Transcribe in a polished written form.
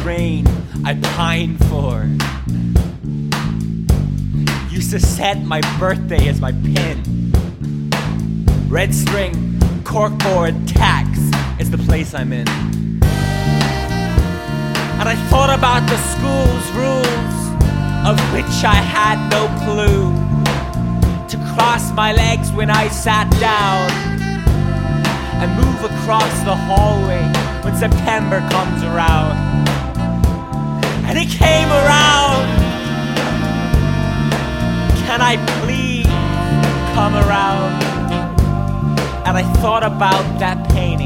rain I pine for. Used to set my birthday as my pin. Red string, corkboard, tax is the place I'm in. And I thought about the school's rules, of which I had no clue. To cross my legs when I sat down, and move across the hallway when September comes around. And it came around. Can I please come around? And I thought about that painting